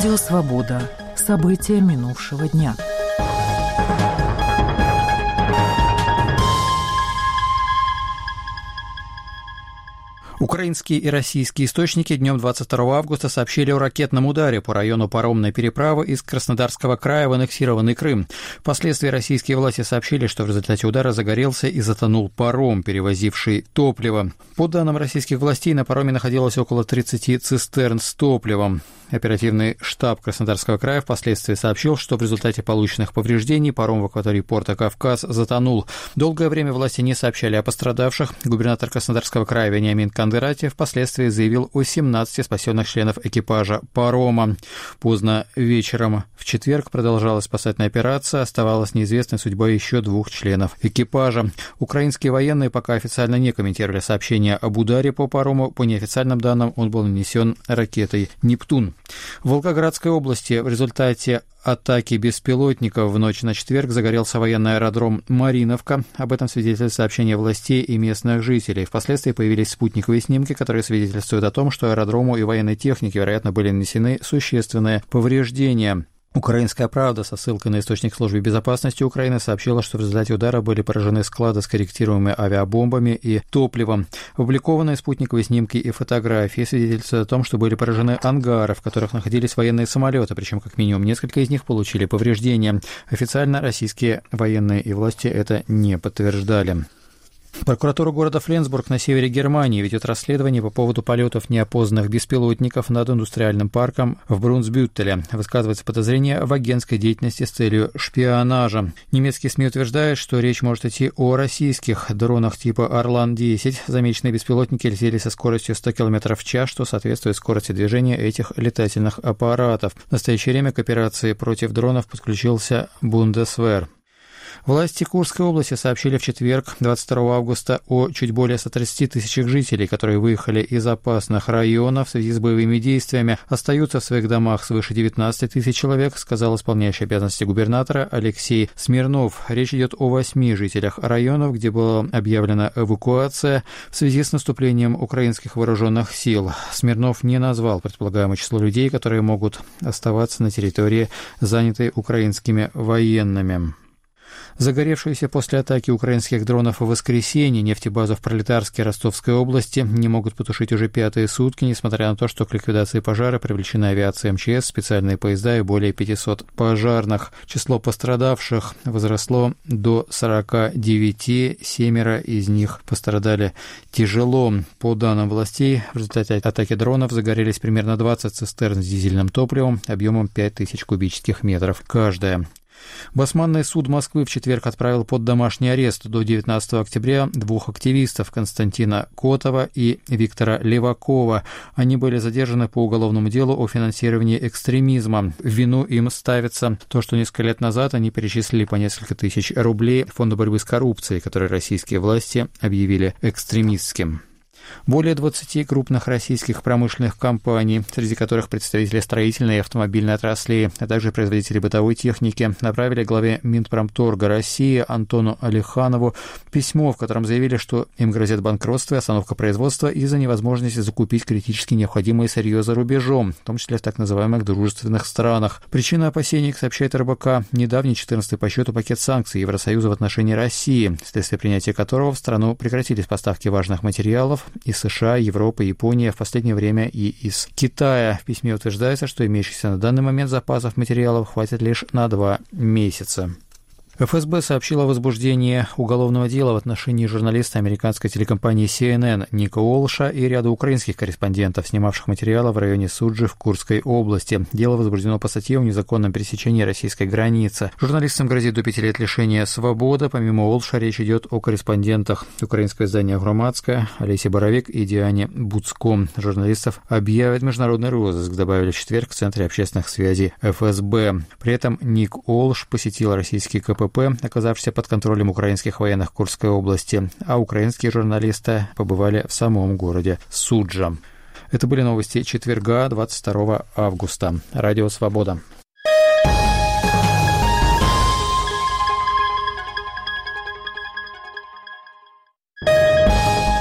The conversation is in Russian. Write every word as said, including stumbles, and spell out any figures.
Радио «Свобода». События минувшего дня. Украинские и российские источники днем двадцать второго августа сообщили о ракетном ударе по району паромной переправы из Краснодарского края в аннексированный Крым. Впоследствии российские власти сообщили, что в результате удара загорелся и затонул паром, перевозивший топливо. По данным российских властей, на пароме находилось около тридцати цистерн с топливом. Оперативный штаб Краснодарского края впоследствии сообщил, что в результате полученных повреждений паром в акватории порта Кавказ затонул. Долгое время власти не сообщали о пострадавших. Губернатор Краснодарского края Вениамин Кондратьев впоследствии заявил о семнадцати спасенных членов экипажа парома. Поздно вечером в четверг продолжалась спасательная операция. Оставалась неизвестной судьба еще двух членов экипажа. Украинские военные пока официально не комментировали сообщения об ударе по парому. По неофициальным данным, он был нанесен ракетой «Нептун». В Волгоградской области в результате атаки беспилотников в ночь на четверг загорелся военный аэродром Мариновка. Об этом свидетельствует сообщение властей и местных жителей. Впоследствии появились спутниковые снимки, которые свидетельствуют о том, что аэродрому и военной технике, вероятно, были нанесены существенные повреждения. «Украинская правда» со ссылкой на источник службы безопасности Украины сообщила, что в результате удара были поражены склады с корректируемыми авиабомбами и топливом. Опубликованные спутниковые снимки и фотографии свидетельствуют о том, что были поражены ангары, в которых находились военные самолеты, причем как минимум несколько из них получили повреждения. Официально российские военные и власти это не подтверждали. Прокуратура города Фленсбург на севере Германии ведет расследование по поводу полетов неопознанных беспилотников над индустриальным парком в Брунсбютеле. Высказывается подозрение в агентской деятельности с целью шпионажа. Немецкие СМИ утверждают, что речь может идти о российских дронах типа Орлан десять. Замеченные беспилотники летели со скоростью сто километров в час, что соответствует скорости движения этих летательных аппаратов. В настоящее время к операции против дронов подключился Бундесвер. Власти Курской области сообщили в четверг, двадцать второго августа, о чуть более ста тридцати тысячах жителей, которые выехали из опасных районов в связи с боевыми действиями. Остаются в своих домах свыше девятнадцати тысяч человек, сказал исполняющий обязанности губернатора Алексей Смирнов. Речь идет о восьми жителях районов, где была объявлена эвакуация в связи с наступлением украинских вооруженных сил. Смирнов не назвал предполагаемое число людей, которые могут оставаться на территории, занятой украинскими военными. Загоревшуюся после атаки украинских дронов в воскресенье нефтебазу в Пролетарске Ростовской области не могут потушить уже пятые сутки, несмотря на то, что к ликвидации пожара привлечена авиация МЧС, специальные поезда и более пятисот пожарных. Число пострадавших возросло до сорока девяти, семеро из них пострадали тяжело. По данным властей, в результате атаки дронов загорелись примерно двадцать цистерн с дизельным топливом объемом пять тысяч кубических метров каждая. Басманный суд Москвы в четверг отправил под домашний арест до девятнадцатого октября двух активистов Константина Котова и Виктора Левакова. Они были задержаны по уголовному делу о финансировании экстремизма. В вину им ставится то, что несколько лет назад они перечислили по несколько тысяч рублей Фонду борьбы с коррупцией, который российские власти объявили экстремистским. Более двадцати крупных российских промышленных компаний, среди которых представители строительной и автомобильной отраслей, а также производители бытовой техники, направили главе Минпромторга России Антону Алиханову письмо, в котором заявили, что им грозит банкротство и остановка производства из-за невозможности закупить критически необходимое сырье за рубежом, в том числе в так называемых дружественных странах. Причина опасений, сообщает эр бэ ка, недавний четырнадцатый по счету пакет санкций Евросоюза в отношении России, вследствие принятия которого в страну прекратились поставки важных материалов из США, Европы, Японии, в последнее время и из Китая. В письме утверждается, что имеющихся на данный момент запасов материалов хватит лишь на два месяца. эф эс бэ сообщила о возбуждении уголовного дела в отношении журналиста американской телекомпании си эн эн Ника Уолша и ряда украинских корреспондентов, снимавших материалы в районе Суджи в Курской области. Дело возбуждено по статье о незаконном пересечении российской границы. Журналистам грозит до пяти лет лишения свободы. Помимо Уолша речь идет о корреспондентах украинского издания «Громадская» Олесе Боровик и Диане Буцко. Журналистов объявят международный розыск, добавили в четверг в Центре общественных связей эф эс бэ. При этом Ник Уолш посетил российский ка пэ пэ, оказавшийся под контролем украинских военных Курской области, а украинские журналисты побывали в самом городе Суджа. Это были новости четверга, двадцать второго августа. Радио «Свобода».